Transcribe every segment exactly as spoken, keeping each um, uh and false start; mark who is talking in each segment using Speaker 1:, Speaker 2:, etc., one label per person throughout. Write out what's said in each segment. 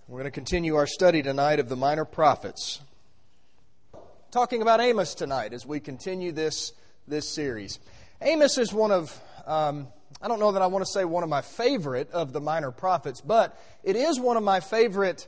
Speaker 1: We're going to continue our study tonight of the minor prophets. Talking about Amos tonight as we continue this, this series. Amos is one of, um, I don't know that I want to say one of my favorite of the minor prophets, but it is one of my favorite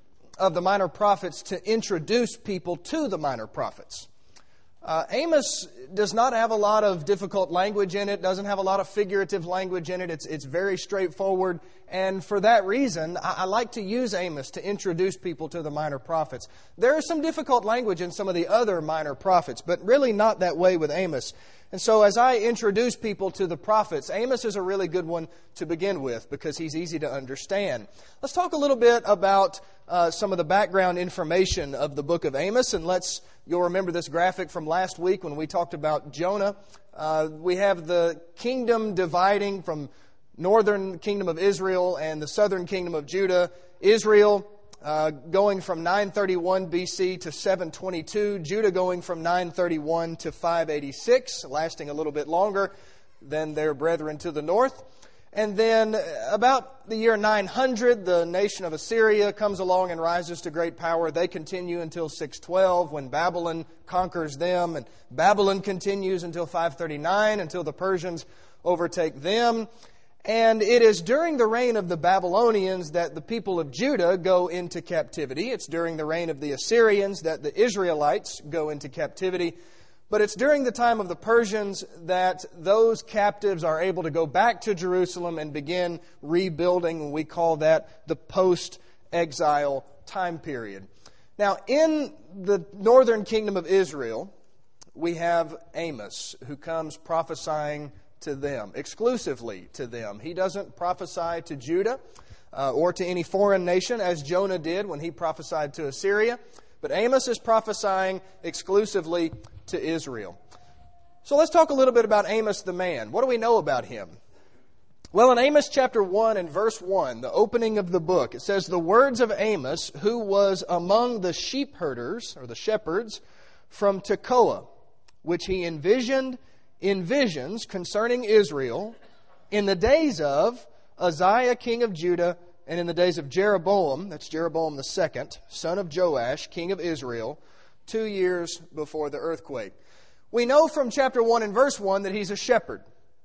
Speaker 1: of the minor prophets to introduce people to the minor prophets. Uh, Amos does not have a lot of difficult language in it, doesn't have a lot of figurative language in it. It's, it's very straightforward. And for that reason, I, I like to use Amos to introduce people to the minor prophets. There is some difficult language in some of the other minor prophets, but really not that way with Amos. And so as I introduce people to the prophets, Amos is a really good one to begin with because he's easy to understand. Let's talk a little bit about uh, some of the background information of the book of Amos. And let's, you'll remember this graphic from last week when we talked about Jonah. Uh, we have the kingdom dividing from northern kingdom of Israel and the southern kingdom of Judah. Israel Uh, going from nine thirty-one B C to seven twenty-two, Judah going from nine thirty-one to five eighty-six, lasting a little bit longer than their brethren to the north. And then about the year nine hundred, the nation of Assyria comes along and rises to great power. They continue until six twelve when Babylon conquers them. And Babylon continues until five thirty-nine, until the Persians overtake them. And it is during the reign of the Babylonians that the people of Judah go into captivity. It's during the reign of the Assyrians that the Israelites go into captivity. But it's during the time of the Persians that those captives are able to go back to Jerusalem and begin rebuilding. We call that the post-exile time period. Now, in the northern kingdom of Israel, we have Amos, who comes prophesying to them, exclusively to them. He doesn't prophesy to Judah uh, or to any foreign nation as Jonah did when he prophesied to Assyria. But Amos is prophesying exclusively to Israel. So let's talk a little bit about Amos the man. What do we know about him? Well, in Amos chapter one and verse one, the opening of the book, it says, "The words of Amos, who was among the sheep herders," or the shepherds, "from Tekoa, which he envisioned in visions concerning Israel in the days of Uzziah king of Judah and in the days of Jeroboam," that's Jeroboam the second, son of Joash, king of Israel, two years before the earthquake. We know from chapter one and verse one that he's a shepherd.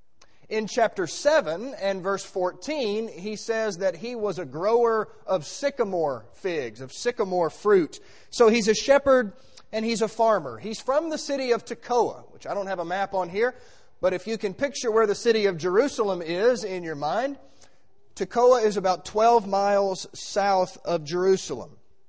Speaker 1: In chapter seven and verse fourteen, he says that he was a grower of sycamore figs, of sycamore fruit. So he's a shepherd and he's a farmer. He's from the city of Tekoa, which I don't have a map on here, but if you can picture where the city of Jerusalem is in your mind, Tekoa is about twelve miles south of Jerusalem.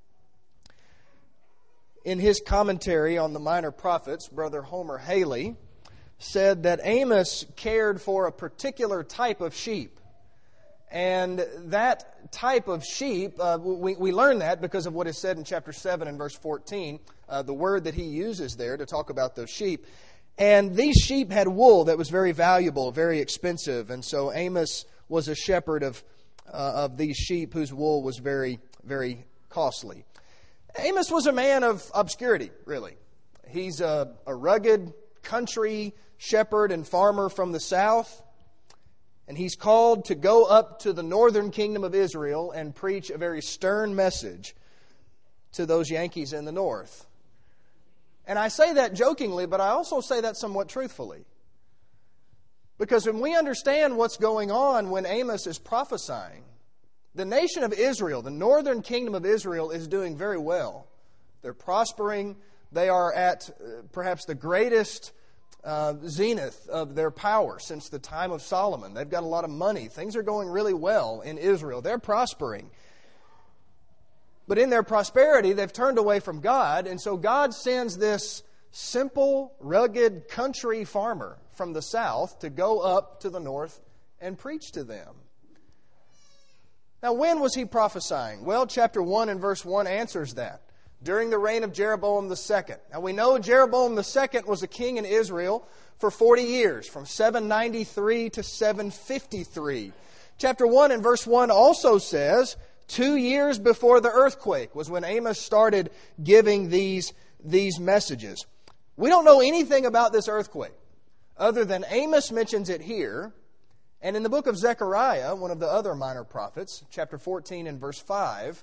Speaker 1: In his commentary on the minor prophets, Brother Homer Haley said that Amos cared for a particular type of sheep. And that type of sheep, uh, we, we learn that because of what is said in chapter seven and verse fourteen, uh, the word that he uses there to talk about those sheep. And these sheep had wool that was very valuable, very expensive. And so Amos was a shepherd of, uh, of these sheep whose wool was very, very costly. Amos was a man of obscurity, really. He's a, a rugged country shepherd and farmer from the south. And he's called to go up to the northern kingdom of Israel and preach a very stern message to those Yankees in the north. And I say that jokingly, but I also say that somewhat truthfully. Because when we understand what's going on when Amos is prophesying, the nation of Israel, the northern kingdom of Israel, is doing very well. They're prospering. They are at uh, perhaps the greatest Uh, zenith of their power since the time of Solomon. They've got a lot of money. Things are going really well in Israel. They're prospering. But in their prosperity, they've turned away from God, and so God sends this simple, rugged country farmer from the south to go up to the north and preach to them. Now, when was he prophesying? Well, chapter one and verse one answers that. During the reign of Jeroboam the second. Now we know Jeroboam the second was a king in Israel for forty years, from seven ninety-three to seven fifty-three. Chapter one and verse one also says, two years before the earthquake was when Amos started giving these, these messages. We don't know anything about this earthquake, other than Amos mentions it here, and in the book of Zechariah, one of the other minor prophets, chapter fourteen and verse five,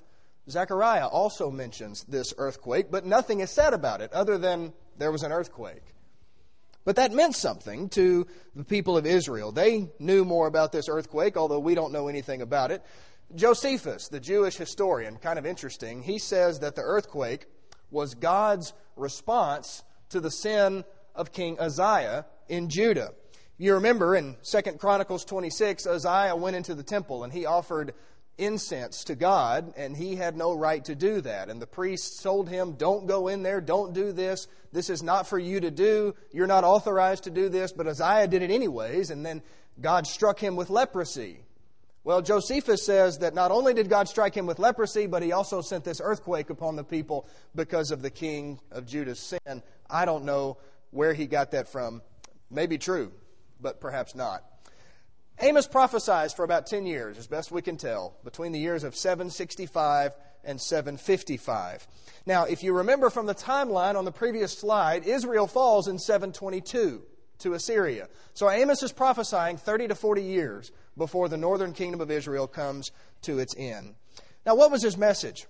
Speaker 1: Zechariah also mentions this earthquake, but nothing is said about it other than there was an earthquake. But that meant something to the people of Israel. They knew more about this earthquake, although we don't know anything about it. Josephus, the Jewish historian, kind of interesting, he says that the earthquake was God's response to the sin of King Uzziah in Judah. You remember in Second Chronicles twenty-six, Uzziah went into the temple and he offered incense to God, and he had no right to do that. And the priests told him, don't go in there, don't do this. This is not for you to do. You're not authorized to do this. But Uzziah did it anyways, and then God struck him with leprosy. Well, Josephus says that not only did God strike him with leprosy, but he also sent this earthquake upon the people because of the king of Judah's sin. I don't know where he got that from. Maybe true, but perhaps not. Amos prophesies for about ten years, as best we can tell, between the years of seven sixty-five and seven fifty-five. Now, if you remember from the timeline on the previous slide, Israel falls in seven twenty-two to Assyria. So Amos is prophesying thirty to forty years before the northern kingdom of Israel comes to its end. Now, what was his message?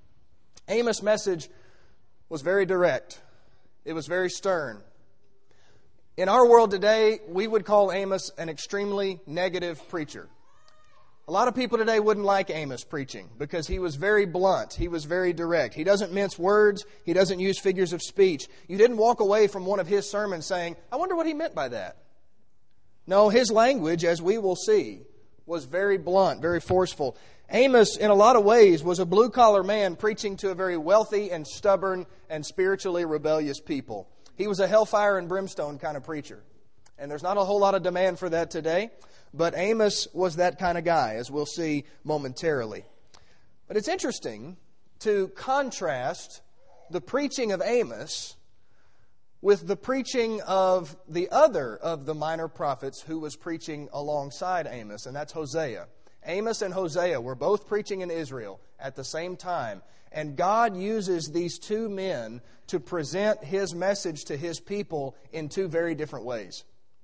Speaker 1: Amos' message was very direct. It was very stern. In our world today, we would call Amos an extremely negative preacher. A lot of people today wouldn't like Amos preaching because he was very blunt. He was very direct. He doesn't mince words. He doesn't use figures of speech. You didn't walk away from one of his sermons saying, I wonder what he meant by that. No, his language, as we will see, was very blunt, very forceful. Amos, in a lot of ways, was a blue-collar man preaching to a very wealthy and stubborn and spiritually rebellious people. He was a hellfire and brimstone kind of preacher. And there's not a whole lot of demand for that today. But Amos was that kind of guy, as we'll see momentarily. But it's interesting to contrast the preaching of Amos with the preaching of the other of the minor prophets who was preaching alongside Amos, and that's Hosea. Amos and Hosea were both preaching in Israel at the same time. And God uses these two men to present His message to His people in two very different ways.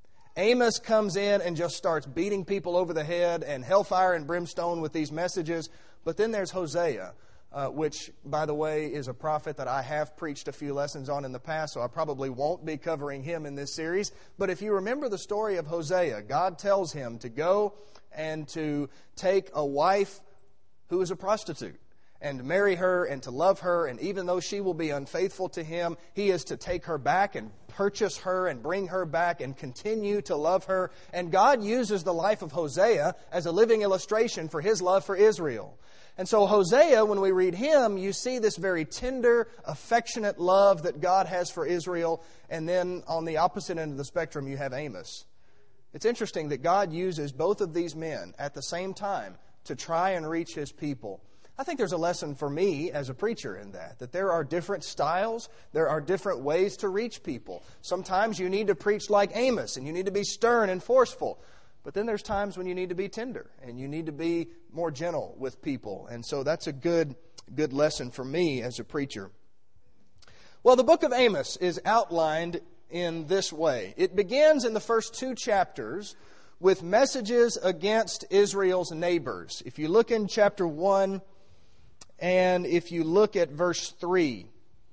Speaker 1: Amos comes in and just starts beating people over the head and hellfire and brimstone with these messages. But then there's Hosea, uh, which, by the way, is a prophet that I have preached a few lessons on in the past, so I probably won't be covering him in this series. But if you remember the story of Hosea, God tells him to go and to take a wife who is a prostitute, and marry her and to love her, and even though she will be unfaithful to him, he is to take her back and purchase her and bring her back and continue to love her. And God uses the life of Hosea as a living illustration for His love for Israel. And so Hosea, when we read him, you see this very tender, affectionate love that God has for Israel. And then on the opposite end of the spectrum, you have Amos. It's interesting that God uses both of these men at the same time to try and reach His people. I think there's a lesson for me as a preacher in that, that there are different styles, there are different ways to reach people. Sometimes you need to preach like Amos, and you need to be stern and forceful. But then there's times when you need to be tender, and you need to be more gentle with people. And so that's a good, good lesson for me as a preacher. Well, the book of Amos is outlined in this way. It begins in the first two chapters with messages against Israel's neighbors. If you look in chapter one, and if you look at verse three,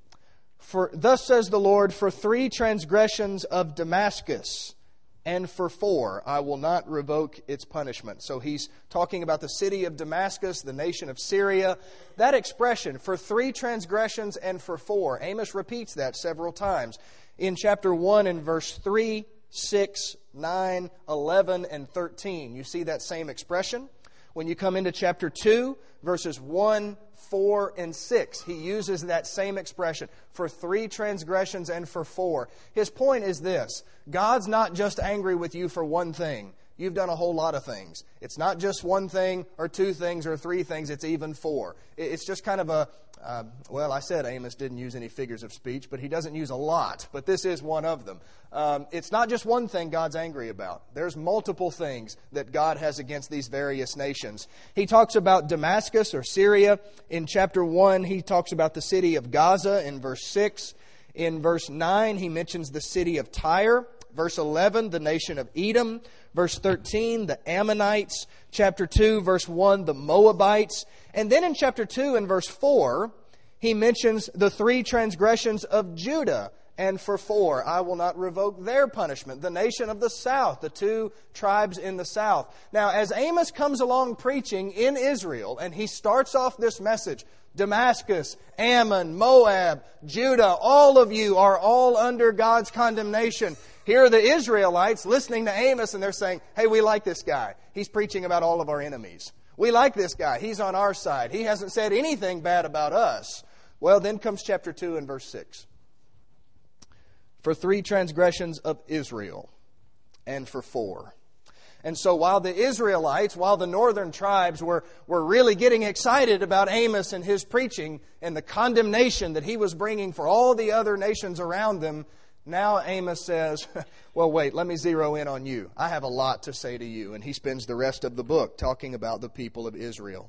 Speaker 1: for thus says the Lord, for three transgressions of Damascus, and for four I will not revoke its punishment. So he's talking about the city of Damascus, the nation of Syria. That expression, for three transgressions and for four, Amos repeats that several times. In chapter one and verse three, six, nine, eleven, and thirteen, you see that same expression. When you come into chapter two, verses one, four, and six, he uses that same expression, for three transgressions and for four. His point is this: God's not just angry with you for one thing. You've done a whole lot of things. It's not just one thing or two things or three things. It's even four. It's just kind of a, uh, well, I said Amos didn't use any figures of speech, but he doesn't use a lot. But this is one of them. Um, it's not just one thing God's angry about. There's multiple things that God has against these various nations. He talks about Damascus or Syria. In chapter one, he talks about the city of Gaza in verse six. In verse nine, he mentions the city of Tyre. Verse eleven, the nation of Edom. Verse thirteen, the Ammonites. Chapter two, verse one, the Moabites. And then in chapter two and verse four, he mentions the three transgressions of Judah. And for four, I will not revoke their punishment. The nation of the south, the two tribes in the south. Now, as Amos comes along preaching in Israel, and he starts off this message, Damascus, Ammon, Moab, Judah, all of you are all under God's condemnation. Here are the Israelites listening to Amos, and they're saying, hey, we like this guy. He's preaching about all of our enemies. We like this guy. He's on our side. He hasn't said anything bad about us. Well, then comes chapter two and verse six. For three transgressions of Israel, and for four. And so while the Israelites, while the northern tribes were, were really getting excited about Amos and his preaching and the condemnation that he was bringing for all the other nations around them, now Amos says, well, wait, let me zero in on you. I have a lot to say to you. And he spends the rest of the book talking about the people of Israel.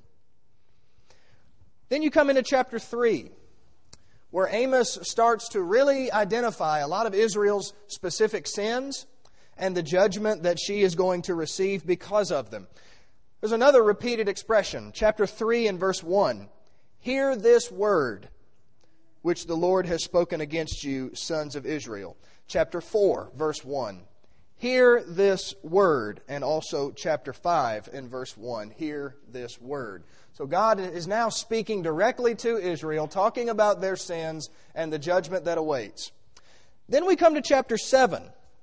Speaker 1: Then you come into chapter three, where Amos starts to really identify a lot of Israel's specific sins and the judgment that she is going to receive because of them. There's another repeated expression, chapter three and verse one. Hear this word, which the Lord has spoken against you, sons of Israel. Chapter four, verse one. Hear this word. And also chapter five and verse one. Hear this word. So God is now speaking directly to Israel, talking about their sins and the judgment that awaits. Then we come to chapter seven.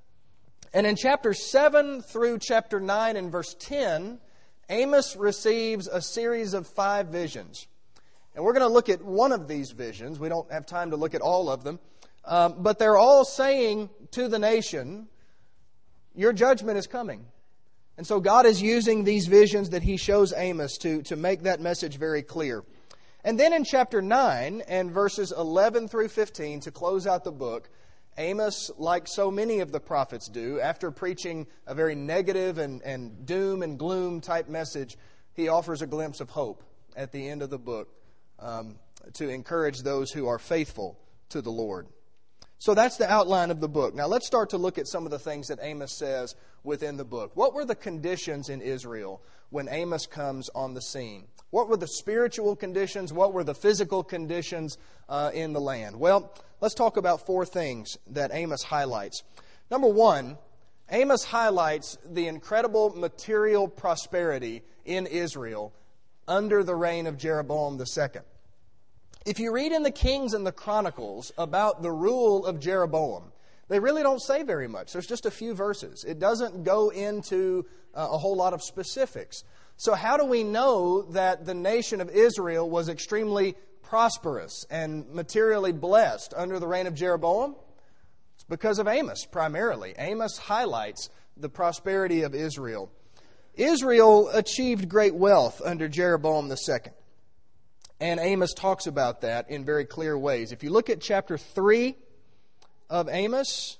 Speaker 1: And in chapter seven through chapter nine and verse ten, Amos receives a series of five visions. And we're going to look at one of these visions. We don't have time to look at all of them. Um, but they're all saying to the nation, your judgment is coming. And so God is using these visions that He shows Amos to, to make that message very clear. And then in chapter nine and verses eleven through fifteen, to close out the book, Amos, like so many of the prophets do, after preaching a very negative and, and doom and gloom type message, he offers a glimpse of hope at the end of the book um, to encourage those who are faithful to the Lord. So that's the outline of the book. Now let's start to look at some of the things that Amos says within the book. What were the conditions in Israel when Amos comes on the scene? What were the spiritual conditions? What were the physical conditions uh, in the land? Well, let's talk about four things that Amos highlights. Number one, Amos highlights the incredible material prosperity in Israel under the reign of Jeroboam the Second. If you read in the Kings and the Chronicles about the rule of Jeroboam, they really don't say very much. There's just a few verses. It doesn't go into uh, a whole lot of specifics. So how do we know that the nation of Israel was extremely prosperous and materially blessed under the reign of Jeroboam? It's because of Amos, primarily. Amos highlights the prosperity of Israel. Israel achieved great wealth under Jeroboam the Second. And Amos talks about that in very clear ways. If you look at chapter three of Amos,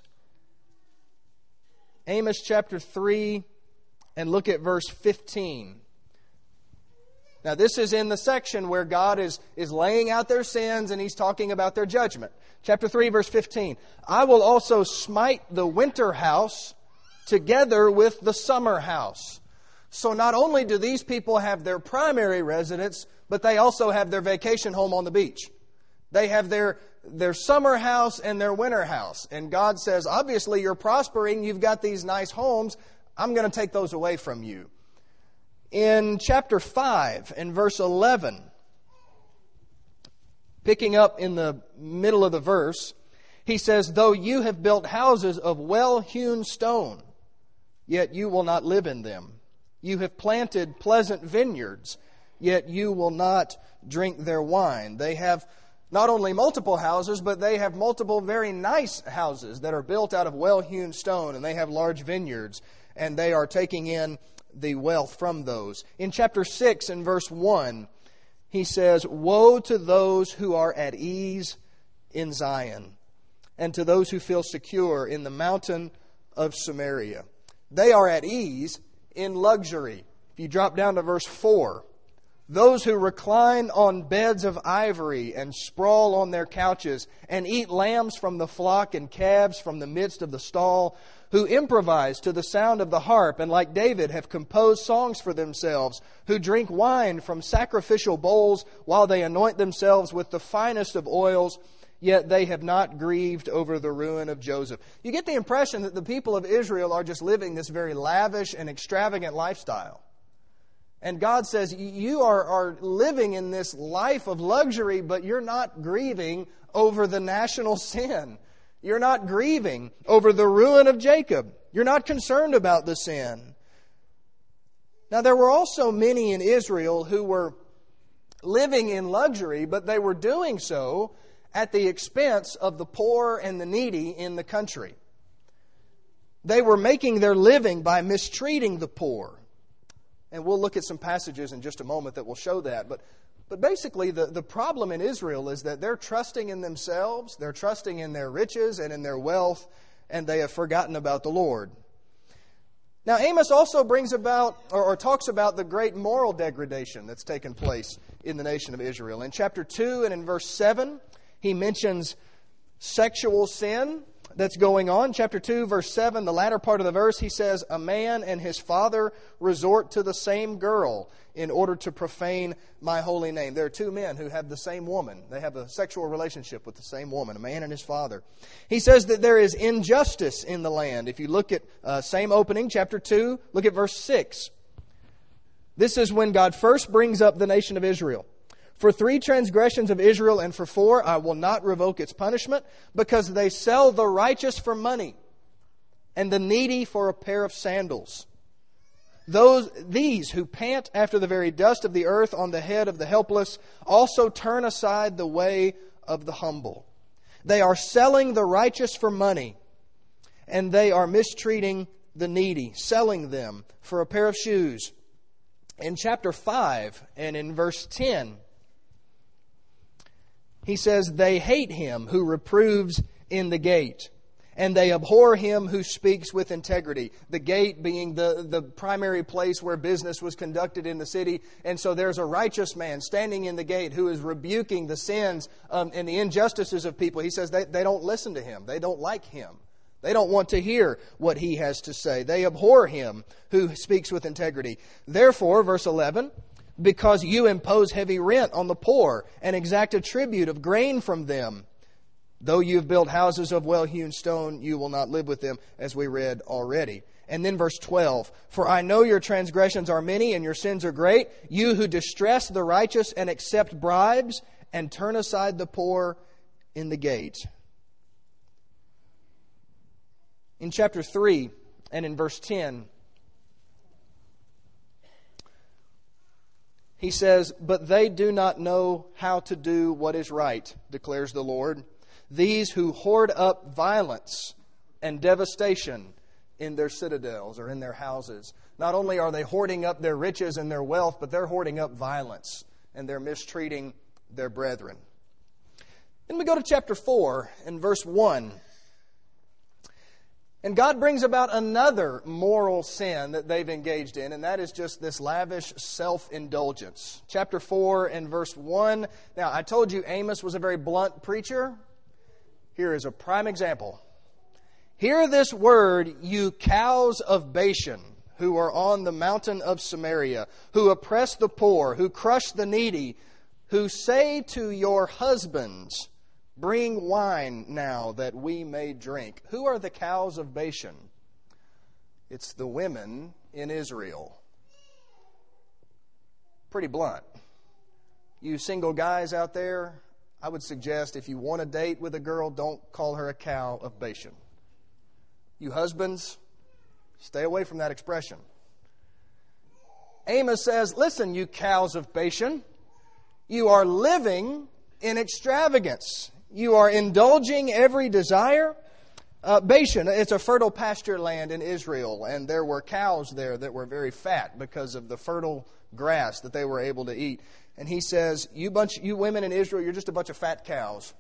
Speaker 1: Amos chapter three, and look at verse fifteen. Now this is in the section where God is, is laying out their sins and He's talking about their judgment. Chapter three, verse fifteen. I will also smite the winter house together with the summer house. So not only do these people have their primary residence, but they also have their vacation home on the beach. They have their, their summer house and their winter house. And God says, obviously you're prospering, you've got these nice homes, I'm going to take those away from you. In chapter five, in verse eleven, picking up in the middle of the verse, he says, though you have built houses of well-hewn stone, yet you will not live in them. You have planted pleasant vineyards, yet you will not drink their wine. They have not only multiple houses, but they have multiple very nice houses that are built out of well-hewn stone, and they have large vineyards, and they are taking in the wealth from those. In chapter six and verse one, he says, woe to those who are at ease in Zion, and to those who feel secure in the mountain of Samaria. They are at ease in luxury. If you drop down to verse four, those who recline on beds of ivory and sprawl on their couches and eat lambs from the flock and calves from the midst of the stall, who improvise to the sound of the harp, and like David have composed songs for themselves, who drink wine from sacrificial bowls while they anoint themselves with the finest of oils, yet they have not grieved over the ruin of Joseph. You get the impression that the people of Israel are just living this very lavish and extravagant lifestyle. And God says, you are, are living in this life of luxury, but you're not grieving over the national sin. You're not grieving over the ruin of Jacob. You're not concerned about the sin. Now, there were also many in Israel who were living in luxury, but they were doing so at the expense of the poor and the needy in the country. They were making their living by mistreating the poor. And we'll look at some passages in just a moment that will show that. But But basically, the, the problem in Israel is that they're trusting in themselves, they're trusting in their riches and in their wealth, and they have forgotten about the Lord. Now, Amos also brings about, or, or talks about the great moral degradation that's taken place in the nation of Israel. In chapter two and in verse seven, he mentions sexual sin that's going on. Chapter two, verse seven, the latter part of the verse, he says, a man and his father resort to the same girl in order to profane my holy name. There are two men who have the same woman. They have a sexual relationship with the same woman, a man and his father. He says that there is injustice in the land. If you look at uh, same opening, chapter two, look at verse six. This is when God first brings up the nation of Israel. For three transgressions of Israel and for four, I will not revoke its punishment, because they sell the righteous for money and the needy for a pair of sandals. Those, these who pant after the very dust of the earth on the head of the helpless also turn aside the way of the humble. They are selling the righteous for money, and they are mistreating the needy, selling them for a pair of shoes. In chapter five and in verse ten, he says, they hate him who reproves in the gate, and they abhor him who speaks with integrity. The gate being the, the primary place where business was conducted in the city. And so there's a righteous man standing in the gate who is rebuking the sins um, and the injustices of people. He says they, they don't listen to him. They don't like him. They don't want to hear what he has to say. They abhor him who speaks with integrity. Therefore, verse eleven, because you impose heavy rent on the poor and exact a tribute of grain from them, though you have built houses of well-hewn stone, you will not live with them, as we read already. And then verse twelve, for I know your transgressions are many and your sins are great, you who distress the righteous and accept bribes and turn aside the poor in the gate. In chapter three and in verse ten, he says, but they do not know how to do what is right, declares the Lord. These who hoard up violence and devastation in their citadels or in their houses. Not only are they hoarding up their riches and their wealth, but they're hoarding up violence and they're mistreating their brethren. Then we go to chapter four and verse one. And God brings about another moral sin that they've engaged in, and that is just this lavish self-indulgence. Chapter four and verse one. Now, I told you Amos was a very blunt preacher. Here is a prime example. Hear this word, you cows of Bashan, who are on the mountain of Samaria, who oppress the poor, who crush the needy, who say to your husbands, bring wine now that we may drink. Who are the cows of Bashan? It's the women in Israel. Pretty blunt. You single guys out there, I would suggest if you want to date with a girl, don't call her a cow of Bashan. You husbands, stay away from that expression. Amos says, listen, you cows of Bashan, you are living in extravagance. You are indulging every desire. Uh, Bashan, it's a fertile pasture land in Israel, and there were cows there that were very fat because of the fertile grass that they were able to eat. And he says, you bunch, you women in Israel, you're just a bunch of fat cows.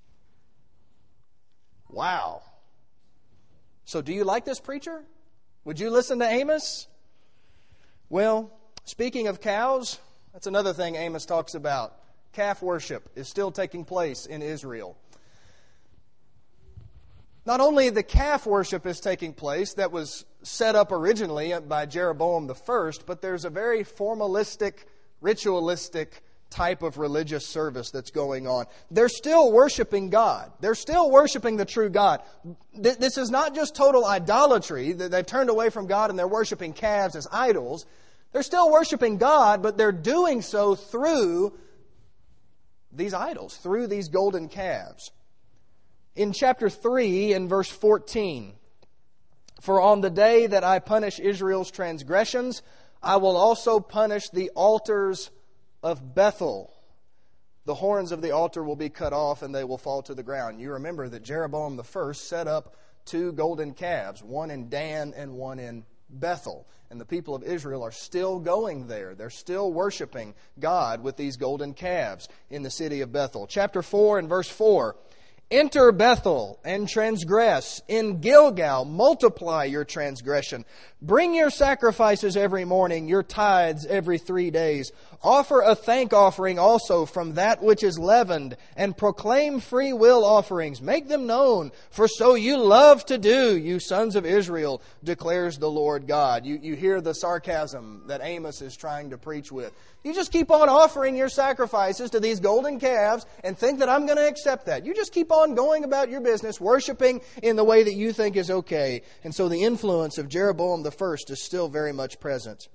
Speaker 1: Wow. So do you like this preacher? Would you listen to Amos? Well, speaking of cows, that's another thing Amos talks about. Calf worship is still taking place in Israel. not only the calf worship is taking place that was set up originally by Jeroboam the First, but there's a very formalistic, ritualistic type of religious service that's going on. They're still worshiping God. They're still worshiping the true God. This is not just total idolatry. They've turned away from God and they're worshiping calves as idols. They're still worshiping God, but they're doing so through these idols, through these golden calves. In chapter three, in verse fourteen, "For on the day that I punish Israel's transgressions, I will also punish the altars of Bethel. The horns of the altar will be cut off and they will fall to the ground." You remember that Jeroboam the First set up two golden calves, one in Dan and one in Bethel. And the people of Israel are still going there. They're still worshiping God with these golden calves in the city of Bethel. Chapter four and verse four. "Enter Bethel and transgress. In Gilgal multiply your transgression. Bring your sacrifices every morning, your tithes every three days. Offer a thank offering also from that which is leavened, and proclaim free will offerings. Make them known, for so you love to do, you sons of Israel, declares the Lord God." You, you hear the sarcasm that Amos is trying to preach with. You just keep on offering your sacrifices to these golden calves and think that I'm going to accept that. You just keep on going about your business, worshiping in the way that you think is okay. And so the influence of Jeroboam the First is still very much present.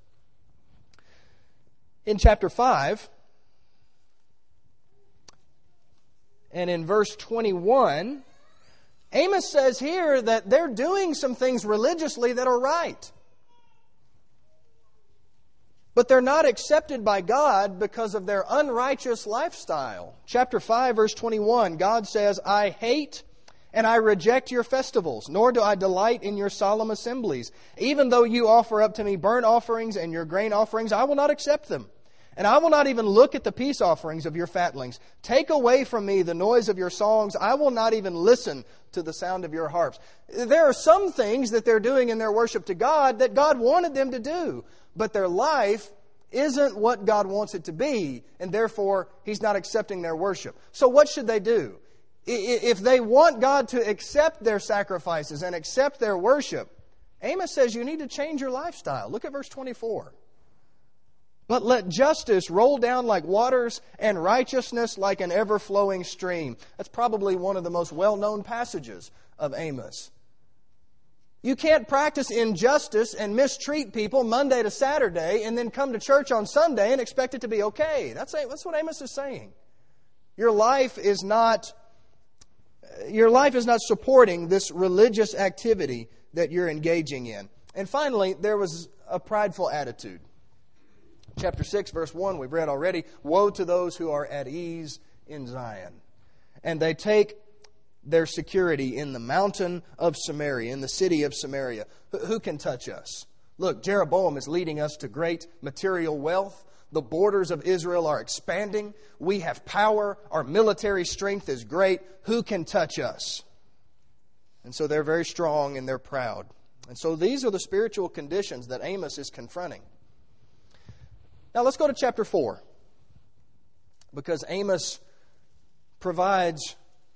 Speaker 1: In chapter five, and in verse twenty-one, Amos says here that they're doing some things religiously that are right. But they're not accepted by God because of their unrighteous lifestyle. Chapter five, verse twenty-one, God says, "I hate and I reject your festivals, nor do I delight in your solemn assemblies. Even though you offer up to me burnt offerings and your grain offerings, I will not accept them. And I will not even look at the peace offerings of your fatlings. Take away from me the noise of your songs. I will not even listen to the sound of your harps." There are some things that they're doing in their worship to God that God wanted them to do, but their life isn't what God wants it to be, and therefore He's not accepting their worship. So what should they do? If they want God to accept their sacrifices and accept their worship, Amos says you need to change your lifestyle. Look at verse twenty-four. "But let justice roll down like waters and righteousness like an ever-flowing stream." That's probably one of the most well-known passages of Amos. You can't practice injustice and mistreat people Monday to Saturday and then come to church on Sunday and expect it to be okay. That's, that's what Amos is saying. Your life is not, your life is not supporting this religious activity that you're engaging in. And finally, there was a prideful attitude. Chapter six, verse one, we've read already, "Woe to those who are at ease in Zion, and they take their security in the mountain of Samaria, in the city of Samaria. Who can touch us?" Look, Jeroboam is leading us to great material wealth. The borders of Israel are expanding. We have power. Our military strength is great. Who can touch us? And so they're very strong and they're proud. And so these are the spiritual conditions that Amos is confronting. Now let's go to chapter four, because Amos provides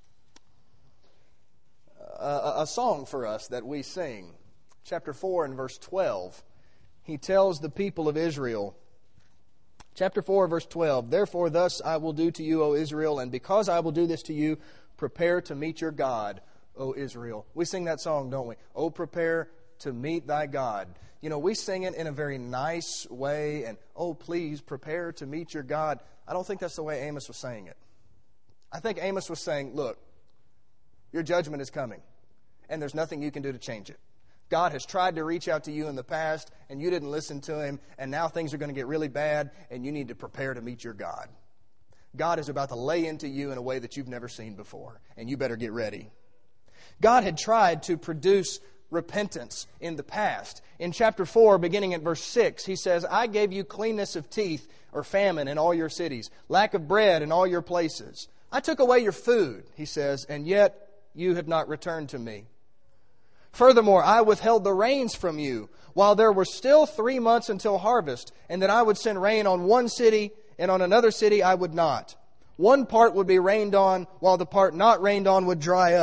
Speaker 1: a, a song for us that we sing. Chapter four and verse twelve, he tells the people of Israel, chapter four, verse twelve, "Therefore thus I will do to you, O Israel, and because I will do this to you, prepare to meet your God, O Israel." We sing that song, don't we? "Oh, prepare to meet thy God." You know, we sing it in a very nice way, and, "Oh, please prepare to meet your God." I don't think that's the way Amos was saying it. I think Amos was saying, look, your judgment is coming, and there's nothing you can do to change it. God has tried to reach out to you in the past, and you didn't listen to Him, and now things are going to get really bad, and you need to prepare to meet your God. God is about to lay into you in a way that you've never seen before, and you better get ready. God had tried to produce repentance in the past. In chapter four, beginning at verse six, He says, "I gave you cleanness of teeth," or famine, "in all your cities, lack of bread in all your places. I took away your food," He says, "and yet you have not returned to me. Furthermore, I withheld the rains from you, while there were still three months until harvest, and then I would send rain on one city, and on another city I would not. One part would be rained on, while the part not rained on would dry up.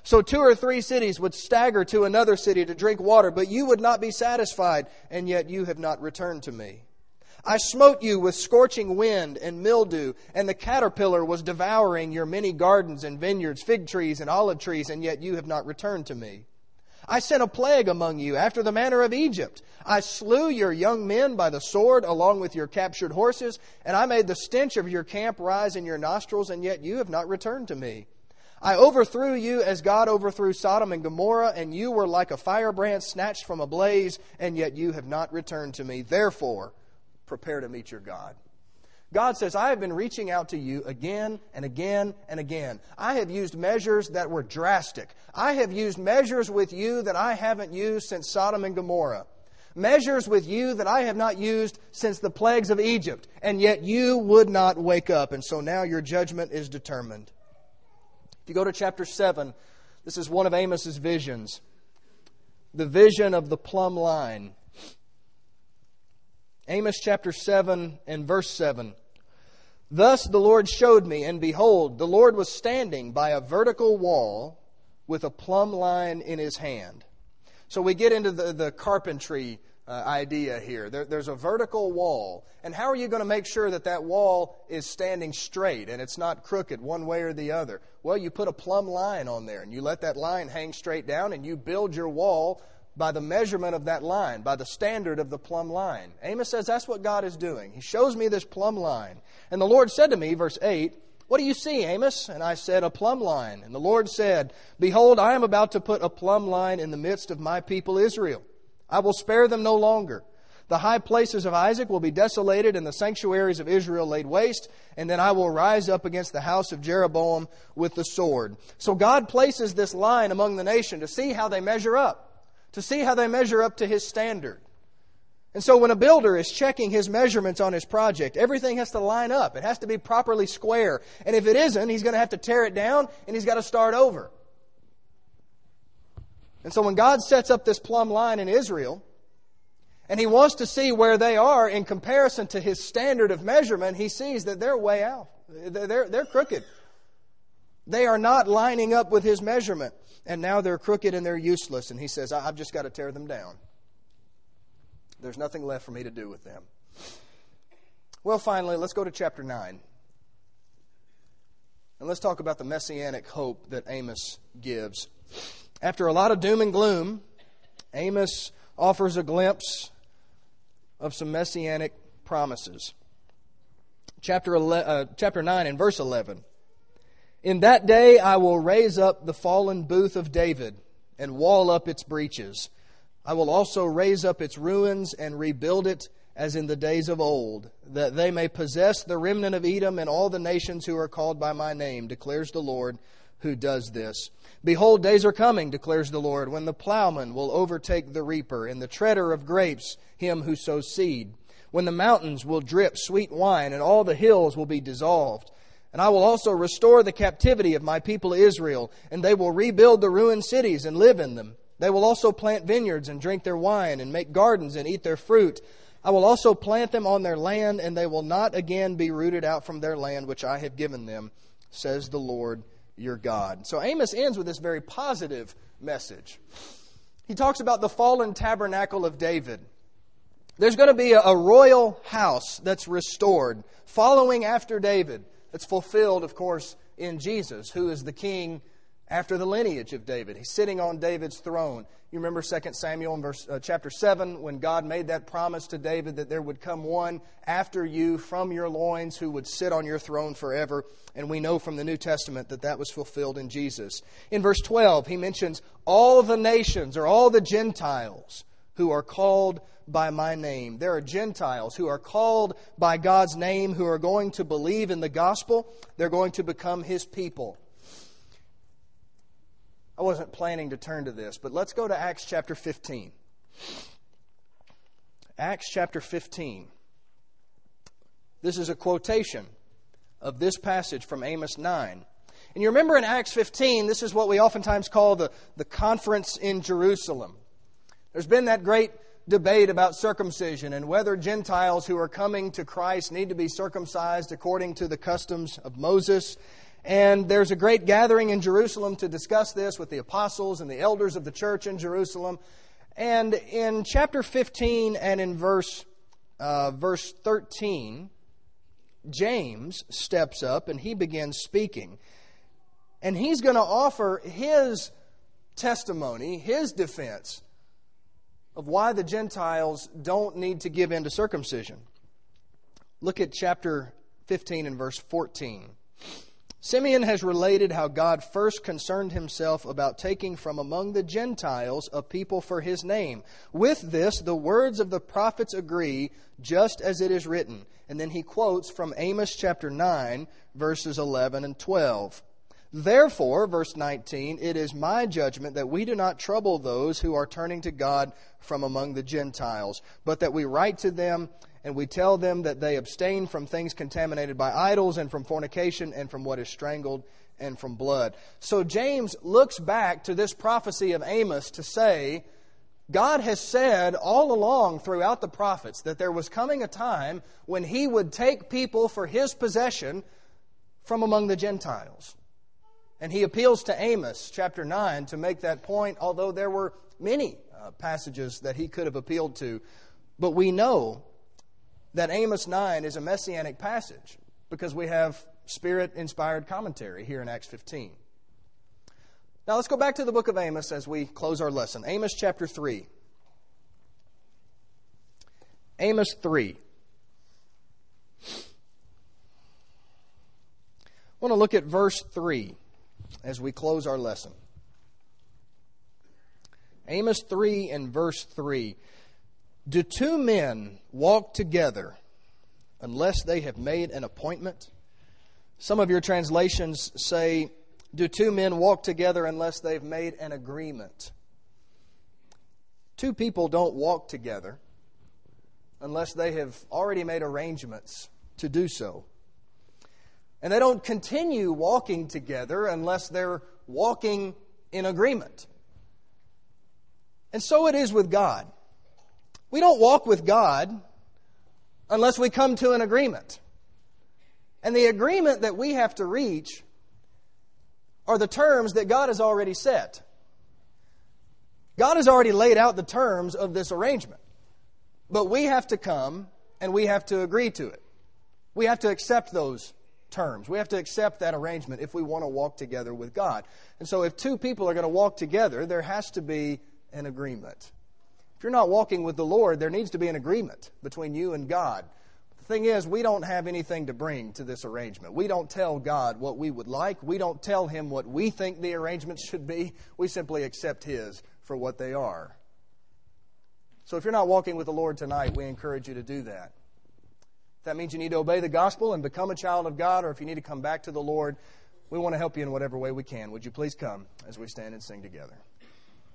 Speaker 1: So two or three cities would stagger to another city to drink water, but you would not be satisfied, and yet you have not returned to me. I smote you with scorching wind and mildew, and the caterpillar was devouring your many gardens and vineyards, fig trees and olive trees, and yet you have not returned to me. I sent a plague among you after the manner of Egypt. I slew your young men by the sword along with your captured horses, and I made the stench of your camp rise in your nostrils, and yet you have not returned to me. I overthrew you as God overthrew Sodom and Gomorrah, and you were like a firebrand snatched from a blaze, and yet you have not returned to me. Therefore, prepare to meet your God. God says, I have been reaching out to you again and again and again. I have used measures that were drastic. I have used measures with you that I haven't used since Sodom and Gomorrah. Measures with you that I have not used since the plagues of Egypt. And yet you would not wake up. And so now your judgment is determined. If you go to chapter seven, this is one of Amos's visions. The vision of the plumb line. Amos chapter seven and verse seven. Thus the Lord showed me, and behold, the Lord was standing by a vertical wall with a plumb line in His hand. So we get into the, the carpentry uh, idea here. There, there's a vertical wall. And how are you going to make sure that that wall is standing straight and it's not crooked one way or the other? Well, you put a plumb line on there and you let that line hang straight down and you build your wall by the measurement of that line, by the standard of the plumb line. Amos says that's what God is doing. He shows me this plumb line. And the Lord said to me, verse eight, what do you see, Amos? And I said, a plumb line. And the Lord said, behold, I am about to put a plumb line in the midst of my people Israel. I will spare them no longer. The high places of Isaac will be desolated and the sanctuaries of Israel laid waste. And then I will rise up against the house of Jeroboam with the sword. So God places this line among the nation to see how they measure up. To see how they measure up to His standard. And so when a builder is checking his measurements on his project, everything has to line up. It has to be properly square. And if it isn't, he's going to have to tear it down and he's got to start over. And so when God sets up this plumb line in Israel, and He wants to see where they are in comparison to His standard of measurement, He sees that they're way out. They're, they're crooked. They are not lining up with His measurement. And now they're crooked and they're useless. And He says, I've just got to tear them down. There's nothing left for me to do with them. Well, finally, let's go to chapter nine. And let's talk about the messianic hope that Amos gives. After a lot of doom and gloom, Amos offers a glimpse of some messianic promises. Chapter, ele- uh, chapter nine and verse eleven. In that day I will raise up the fallen booth of David and wall up its breaches. I will also raise up its ruins and rebuild it as in the days of old, that they may possess the remnant of Edom and all the nations who are called by my name, declares the Lord who does this. Behold, days are coming, declares the Lord, when the plowman will overtake the reaper and the treader of grapes him who sows seed, when the mountains will drip sweet wine and all the hills will be dissolved. And I will also restore the captivity of my people Israel, and they will rebuild the ruined cities and live in them. They will also plant vineyards and drink their wine, and make gardens and eat their fruit. I will also plant them on their land, and they will not again be rooted out from their land which I have given them, says the Lord your God. So Amos ends with this very positive message. He talks about the fallen tabernacle of David. There's going to be a, a royal house that's restored, following after David. It's fulfilled, of course, in Jesus, who is the king after the lineage of David. He's sitting on David's throne. You remember Second Samuel in verse, uh, chapter seven, when God made that promise to David that there would come one after you from your loins who would sit on your throne forever. And we know from the New Testament that that was fulfilled in Jesus. In verse twelve, he mentions all the nations or all the Gentiles who are called by my name. There are Gentiles who are called by God's name, who are going to believe in the gospel. They're going to become His people. I wasn't planning to turn to this, but let's go to Acts chapter fifteen. Acts chapter fifteen. This is a quotation of this passage from Amos nine. And you remember in Acts fifteen, this is what we oftentimes call the, the conference in Jerusalem. There's been that great debate about circumcision and whether Gentiles who are coming to Christ need to be circumcised according to the customs of Moses. And there's a great gathering in Jerusalem to discuss this with the apostles and the elders of the church in Jerusalem. And in chapter fifteen and in verse uh, verse thirteen, James steps up and he begins speaking. And he's going to offer his testimony, his defense of why the Gentiles don't need to give in to circumcision. Look at chapter fifteen and verse fourteen. Simeon has related how God first concerned himself about taking from among the Gentiles a people for his name. With this, the words of the prophets agree, just as it is written. And then he quotes from Amos chapter nine, verses eleven and twelve. Therefore, verse nineteen, it is my judgment that we do not trouble those who are turning to God from among the Gentiles, but that we write to them and we tell them that they abstain from things contaminated by idols and from fornication and from what is strangled and from blood. So James looks back to this prophecy of Amos to say, God has said all along throughout the prophets that there was coming a time when He would take people for His possession from among the Gentiles. And He appeals to Amos chapter nine to make that point, although there were many uh, passages that he could have appealed to. But we know that Amos nine is a messianic passage because we have Spirit-inspired commentary here in Acts fifteen. Now let's go back to the book of Amos as we close our lesson. Amos chapter three. Amos three. I want to look at verse three as we close our lesson. Amos three and verse three. Do two men walk together unless they have made an appointment? Some of your translations say, do two men walk together unless they've made an agreement? Two people don't walk together unless they have already made arrangements to do so. And they don't continue walking together unless they're walking in agreement. And so it is with God. We don't walk with God unless we come to an agreement. And the agreement that we have to reach are the terms that God has already set. God has already laid out the terms of this arrangement. But we have to come and we have to agree to it. We have to accept those terms. We have to accept that arrangement if we want to walk together with God. And so if two people are going to walk together, there has to be an agreement. If you're not walking with the Lord, there needs to be an agreement between you and God. The thing is, we don't have anything to bring to this arrangement. We don't tell God what we would like. We don't tell Him what we think the arrangements should be. We simply accept His for what they are. So if you're not walking with the Lord tonight, we encourage you to do that. If that means you need to obey the gospel and become a child of God, or if you need to come back to the Lord, we want to help you in whatever way we can. Would you please come as we stand and sing together?